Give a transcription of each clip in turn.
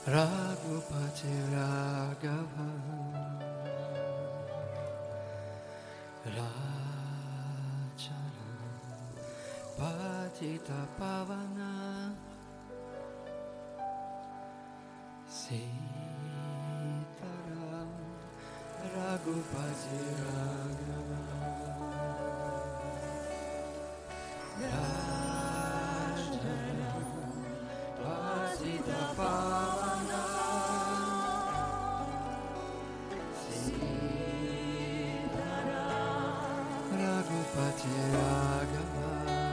Raghupati Raghava Rajara Patita Pavana Sitaram Raghupati Raghava Rajara Patita Pavana Raghupati Raghava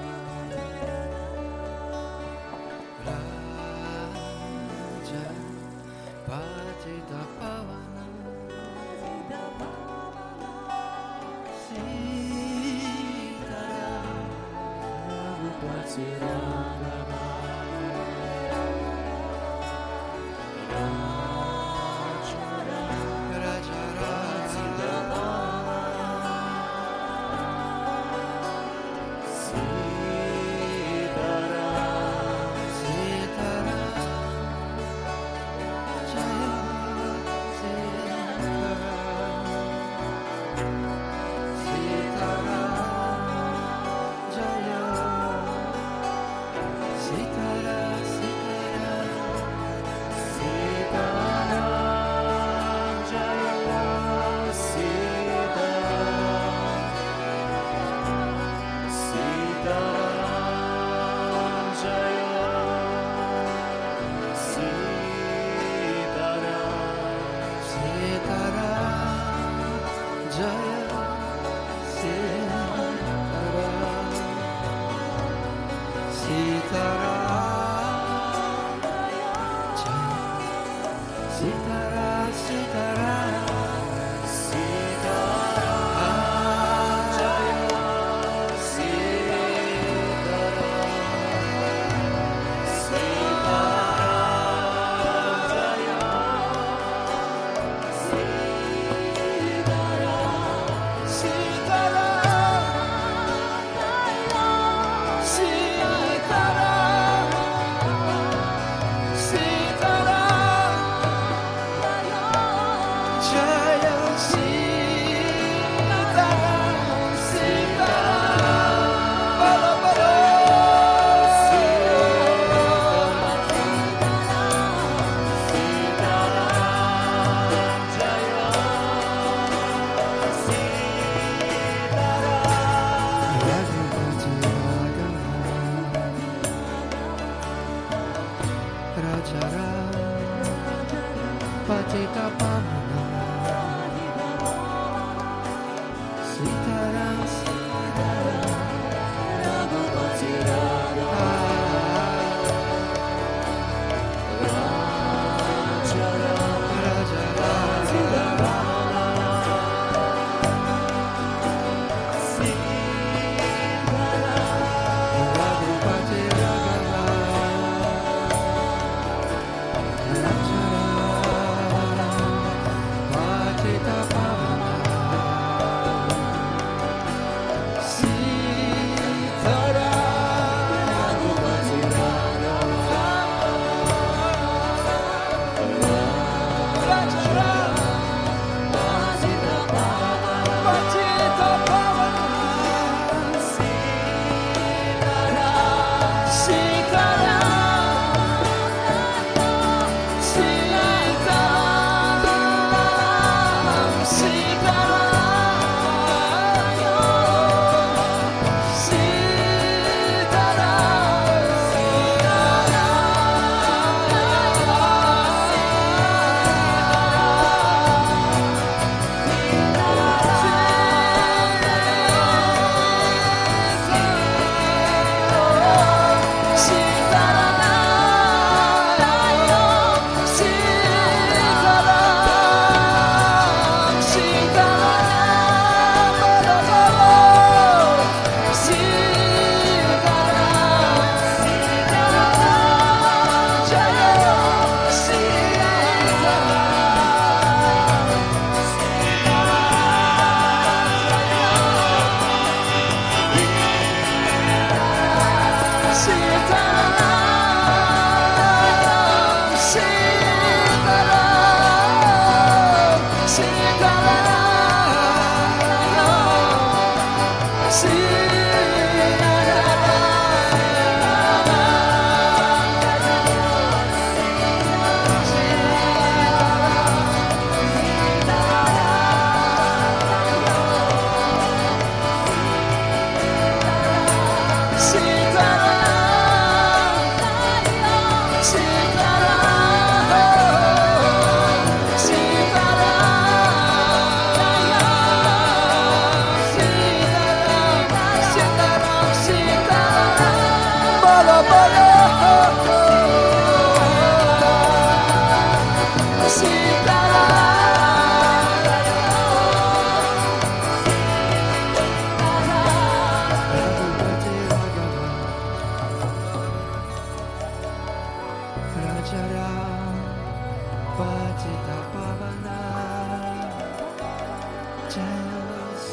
Raja Patita Pavana Sitaram Raghupati Raghava Raja Jaya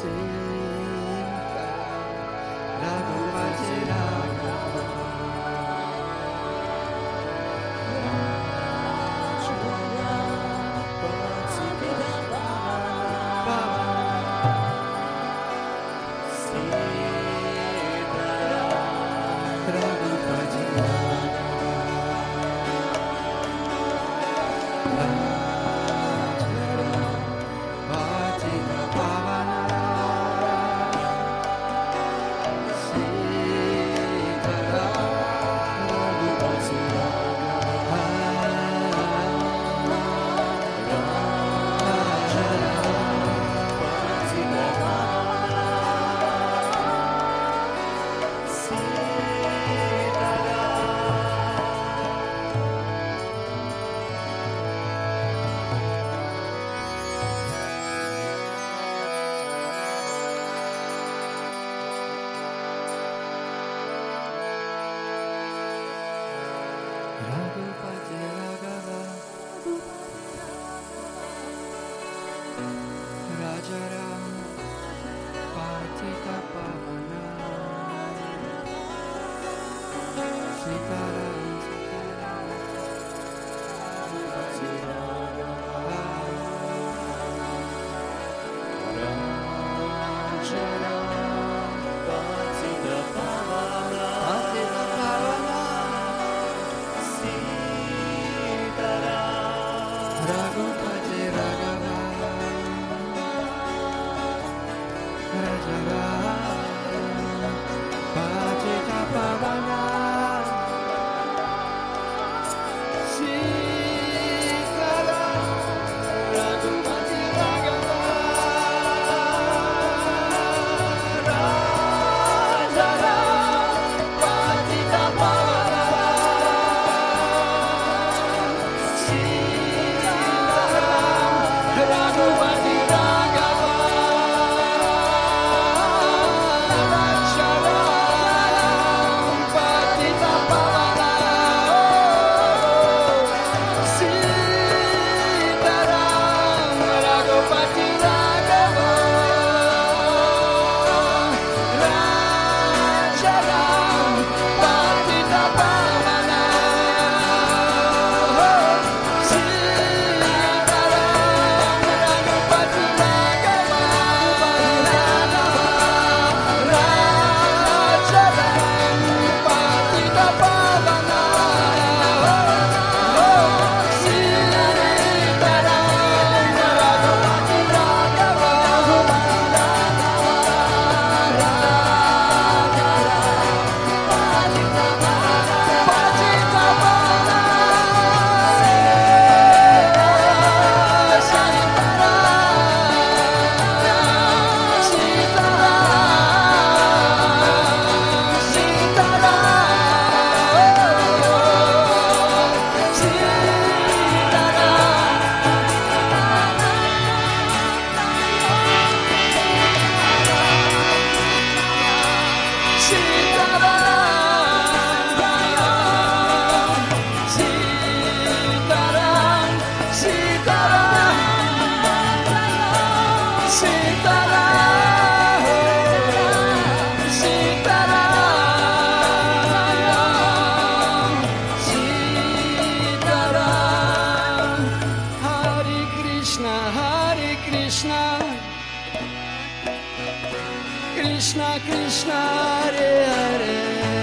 Krishna Krishna Hare Hare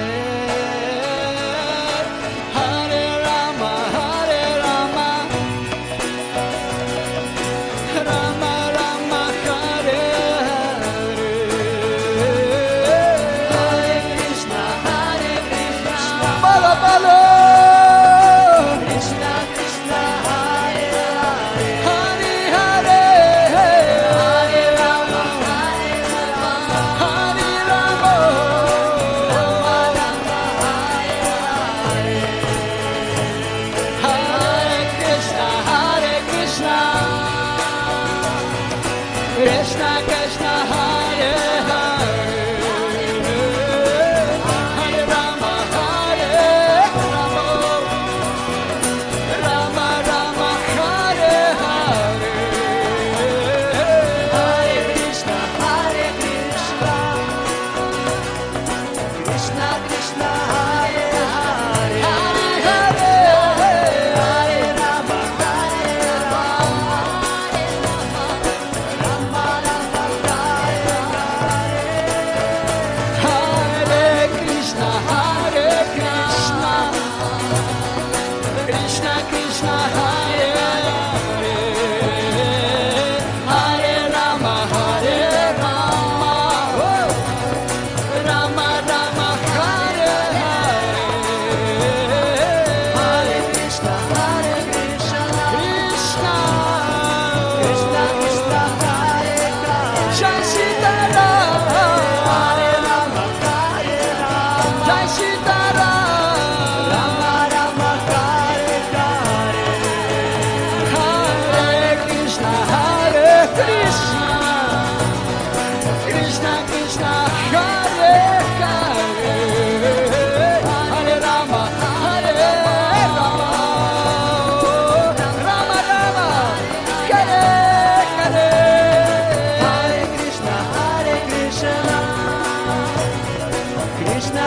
Hare Rama Hare Rama Rama Rama Hare Hare Hare Krishna Bala Bala Krishna Krishna Hare Hare Hare Hare Hare Rama Hare Rama Hare Rama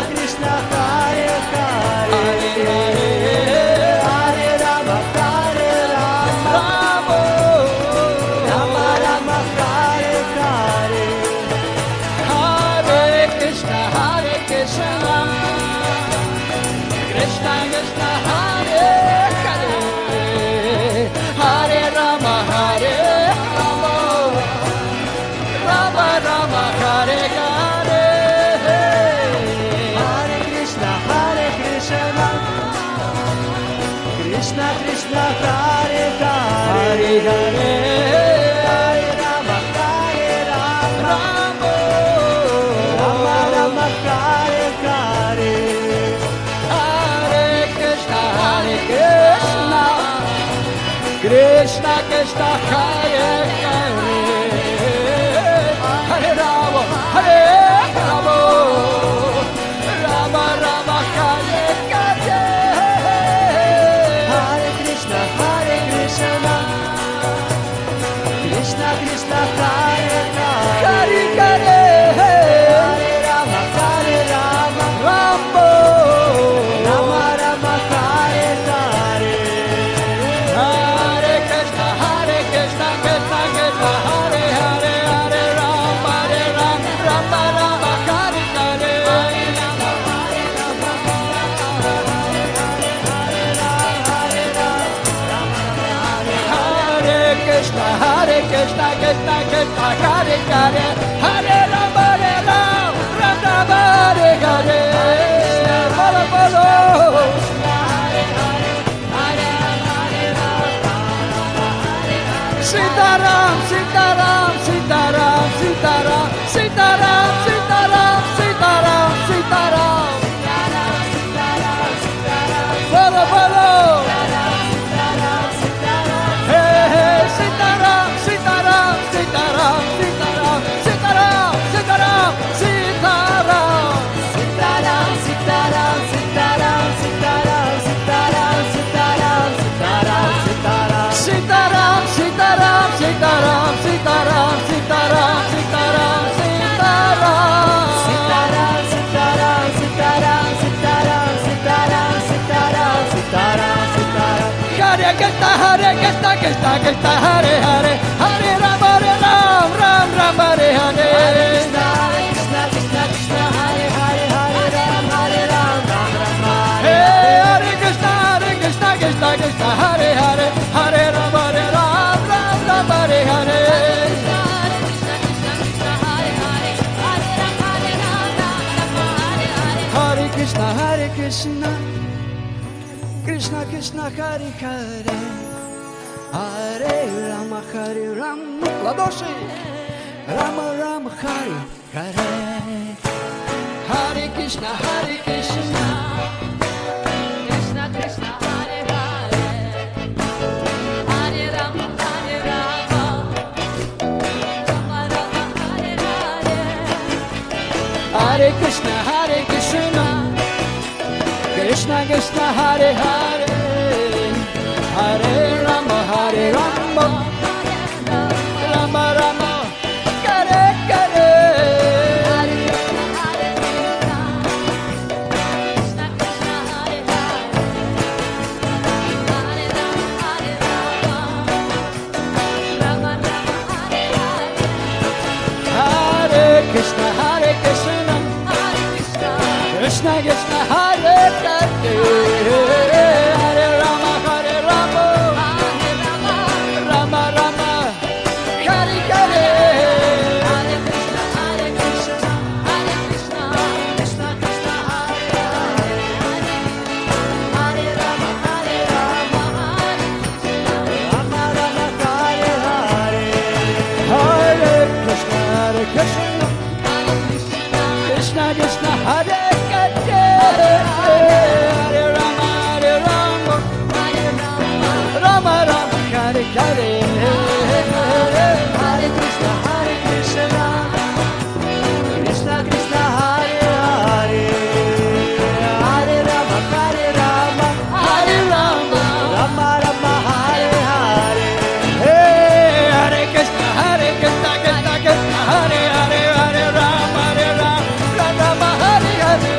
Krishna, Hare Hare, Hare Rama, Hare Rama, Rama Rama, Hare Hare, Hare Krishna, Hare Krishna, Krishna Krishna, Hare Hare, Hare Rama, Hare Rama, Rama Rama, Hare Hare. Hare Krishna, Hare Krishna, Krishna Krishna, Hare Hare, Hare Hare Rama, Hare Rama, Rama Rama, Hare Hare, Hare Krishna, Hare Krishna, Krishna Krishna, Hare Hare, Hare Rama, Hare Rama, Rama Rama, Hare Hare. Hare Krishna, Hare Krishna, Krishna Krishna, Hare Hare, Hare Hare, Hare Rama, Hare Rama, Rama, Rama Rama, Hare Hare, Hare Krishna, Hare Krishna, Krishna Krishna, Hare Hare, Hare Rama, Rama Rama, Hare Hare. Hare Krishna, Hare Krishna, Krishna Krishna, Hare Hare, Hare Rama, Rama Rama, Hare Hare. Bolo bolo. Sitaram, Sitaram, Sitaram, Sitaram, Sitaram, Sitaram, Sitaram, Sitaram. Bolo bolo. Hey, hey, Sitaram, Sitaram, Sitaram, Sitaram, Sitaram, Sitaram, Sitaram. Sitaram, Sitaram, Sitaram, Sitaram, Sitaram, Sitaram, Sitaram, Sitaram. Sitaram, Sitaram, Sitaram, Sitaram, Sitaram, Sitaram, Sitaram. Sitaram, Sitaram, Sitaram, Sitaram, Sitaram, Sitaram, Sitaram, Sitaram. Hare Krishna, Hare Krishna, Krishna Krishna, Hare Hare, Hare Rama, Hare Ram, Ram Ram, Hare Hare. Krishna, Krishna, Krishna Krishna, Hare Hare, Hare Ram, Hare Ram, Ram Ram, Hare Hey, Hare Krishna, Hare Krishna, Krishna Krishna, Hare Hare, Hare Rama, Hare Ram, Ram Ram, Hare Hare. Hare Krishna, Hare Krishna, Krishna Krishna, Hare Hare, Hare Rama, Hare Rama, Ладоши. Rama Rama, Hare Hare, Hare Krishna, Hare Krishna, Krishna Krishna Hare Hare, Hare Rama Hare Rama, Rama Rama Hare Hare, Hare Krishna, Hare Krishna, Krishna Krishna, Hare Hare, Hare Rama, Hare Rama, Rama Rama, Hare Hare. Hare Krishna Hare Krishna, Krishna Krishna Hare Hare, Hare Rama Hare Rama, Rama Rama Hare Hare, Hare Krishna, Hare Krishna, Hare Krishna, Krishna Krishna, Hare Hare, Hare Rama, Hare Rama, Hare Rama, Rama Rama, Hare Hare. Hare Krishna, Hare Krishna, Hare Krishna, Krishna Krishna, Hare Hare, Hare Rama, Hare Rama, Hare Krishna, Rama Rama, Hare Hare, Hare Krishna, Hare Krishna, Hare Krishna, Krishna Krishna, Hare Hare, Hare Rama, Hare Rama, Hare Rama, Rama Rama, Hare Hare. Hare Krishna, Hare Krishna, Krishna Krishna, Hare Hare, Hare Rama, Hare Rama, Hare Rama, Rama Rama, Hare Hare, hey, Hare Krishna, Hare Krishna, Krishna Krishna, Hare Hare, Hare Rama, Hare Rama, Rama Rama, Hare Hare.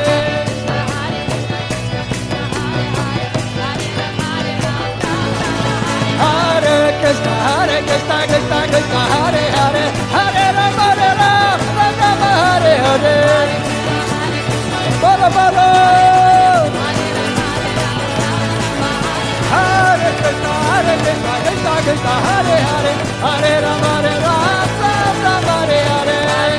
Krishna, Hare Hare, Hare Rama, Ram Ram, Hare Hare.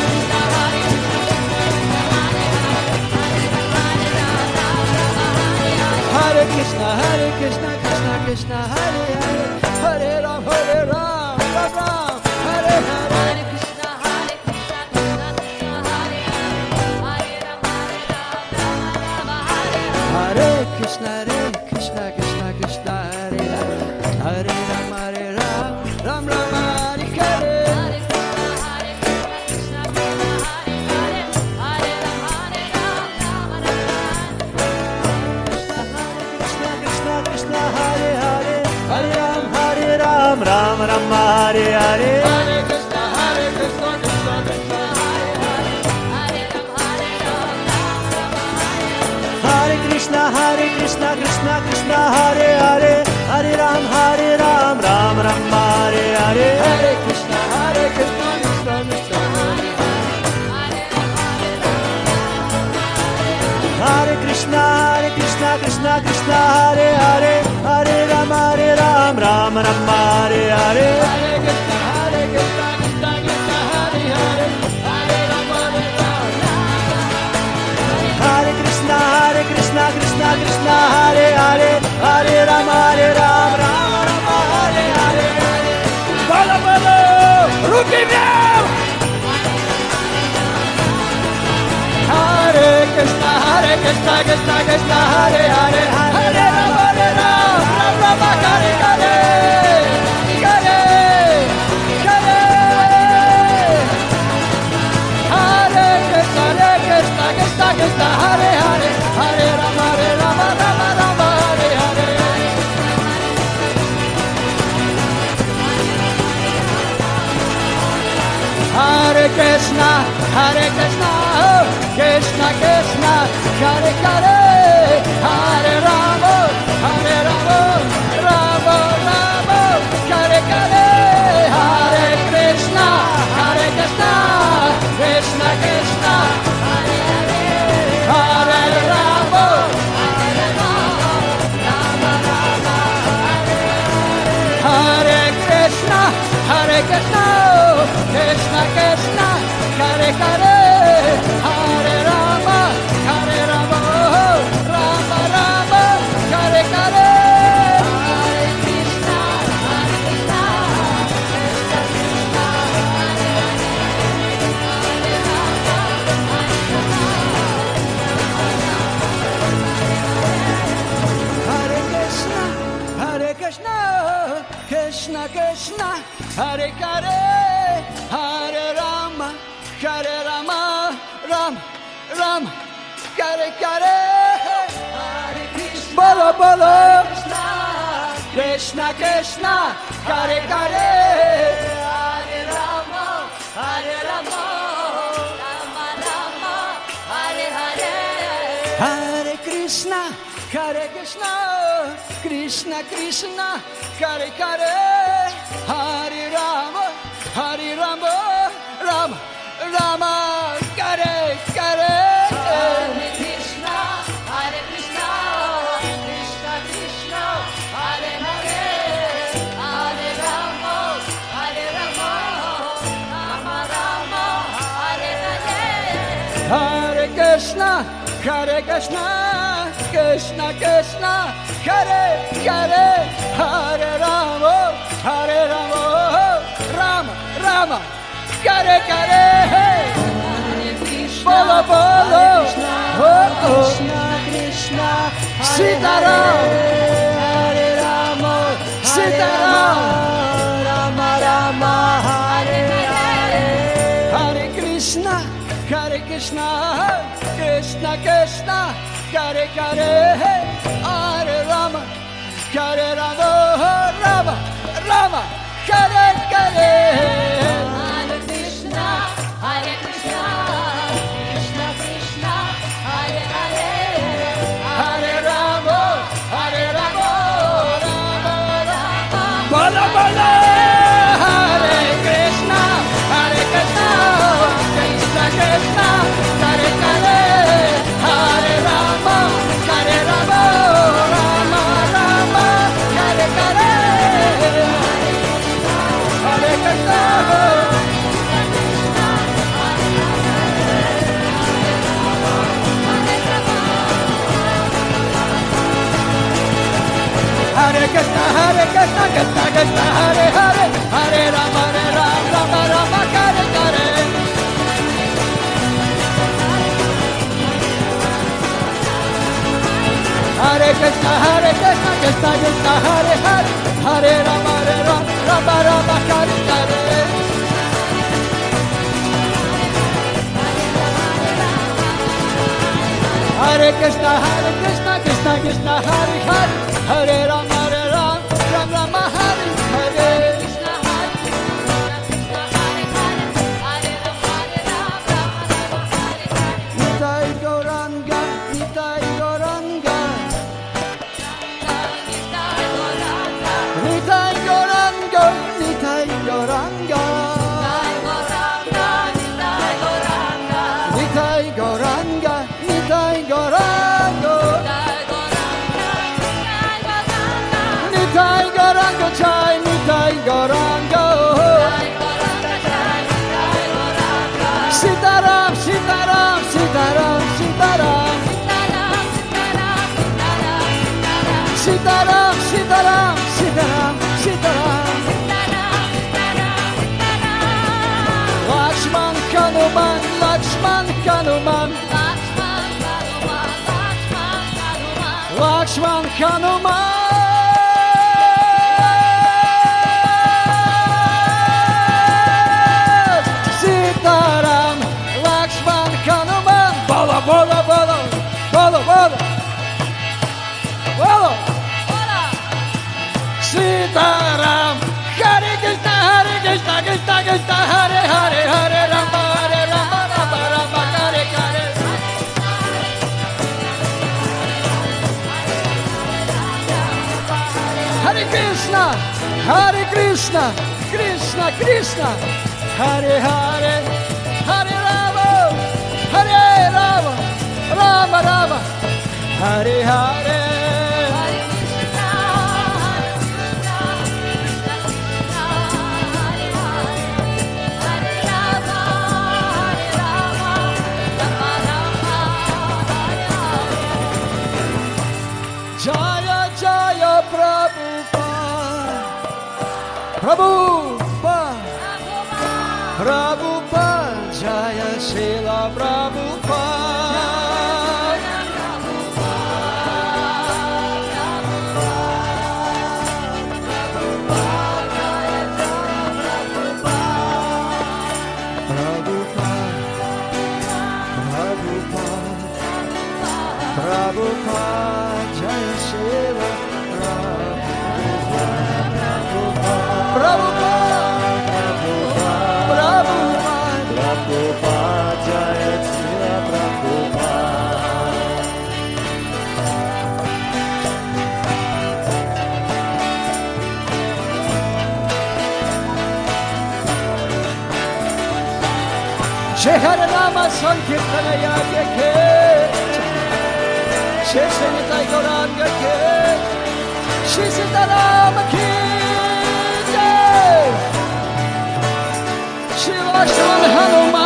Hare Krishna, Krishna Krishna, Hare Hare, Hare Ram, Ram Ram, Hare Hare. Hare Krishna, Krishna Krishna, Hare Hare, Hare Ram, Ram Ram, Hare Hare. Krishna Hare Hare, Hare Ram, Ram Ram, Hare Hare. Hare Krishna, Krishna Krishna, Hare Krishna, Krishna Krishna, Hare Hare, Hare Ram, Ram Ram, Hare Hare. Hare Krishna, Krishna Krishna, Hare Krishna, Krishna Krishna, Hare Hare, Hare Ram, Ram Ram, Hare Hare. Hare Krishna, Krishna Krishna, Hare Hare, Hare Ram, Hare Krishna, Krishna Hare Hare, Hare Ram, Ram Hare Hare. Bolo bolo, ruki meow. Hare Krishna, Krishna Krishna, Hare Hare, Hare Ram, Ram Ram, Hare Hare. Hare Hare, Hare Krishna, Krishna Hare Hare, Hare Ram, Ram Ram, Hare Hare. Hare Krishna, Krishna Krishna, Hare Hare, Hare Rama, Rama Rama, Hare Hare, Hare Krishna, Krishna Krishna, Hare Hare, Hare Rama, Hare Krishna, Krishna Krishna, Hare Hare, Hare Rama, Rama Rama, Hare Hare. Hare Krishna, Krishna Krishna, Hare Krishna, Krishna Krishna, Hare Hare, Hare Rama, Ram Ram, Hare Hare. Hare Krishna, bolo bolo, Krishna Krishna, Hare Hare, Hare Rama, Rama Rama, Hare Hare. Hare Krishna, Krishna Krishna, Hare Hare, Hare Rama, Rama Rama, Hare Hare. Hare Krishna, Krishna Krishna, Hare Hare, Hare Rama, Rama Rama, Hare Hare. Hare Krishna, Krishna Krishna, Hare Hare, Hare Rama, Rama Rama, Hare Hare. Bolo bolo, Krishna Krishna, Sitaram, Hare Rama, Sitaram, Rama Rama, Hare Hare. Hare Krishna, Krishna Krishna, Hare Hare, Hare Rama, Rama Rama, Hare Hare. Hare Krishna, Krishna Krishna, Hare Hare, Hare Rama, Rama Rama. Bolo bolo, Hare Krishna, Krishna Krishna, Hare Hare, Hare Rama, Rama Rama, Hare Hare. Krishna, Hare Krishna, Krishna Krishna, Hare Hare, Hare Rama, Rama Rama, Hare Hare. Hare Krishna, Krishna Krishna, Hare Hare, Hare Rama, Rama Rama, Hare Hare. Nitai Gauranga, Nitai Gauranga, Nitai Gauranga, Nitai Gauranga, Nitai Gauranga, Nitai Gauranga, Nitai Gauranga Jai, Nitai Gauranga, Sitaram, Sitaram, Sitaram, Sitaram, Sitaram, Sitaram, Sitaram, Sitaram. Lakshman Hanuman, Lakshman Hanuman, Lakshman Hanuman. Sitaram, Lakshman Hanuman. Bola, bola, bola, bola, bola, bola. Sitaram, Hare Krishna, Hare Krishna, Krishna Krishna, Hare Hare, Hare Rama, Rama Rama, Hare Hare. Hare Krishna, Hare Krishna, Krishna Krishna, Hare Hare, Hare Rama, Hare Rama, Rama Rama, Hare Hare. Jaya Jaya Prabhupada, Prabhupada, Prabhupada, Jaya Srila Prabhupada. Prabhupada, Jaya Srila Prabhupada, Prabhupada, Prabhupada, Jaya Srila Prabhupada. Shri Hare Rama Sankirtana Yagya Ke, Shri Nitai Gauranga Ke, Shri Sitarama Ki Jai, Shri Lakshman Hanuman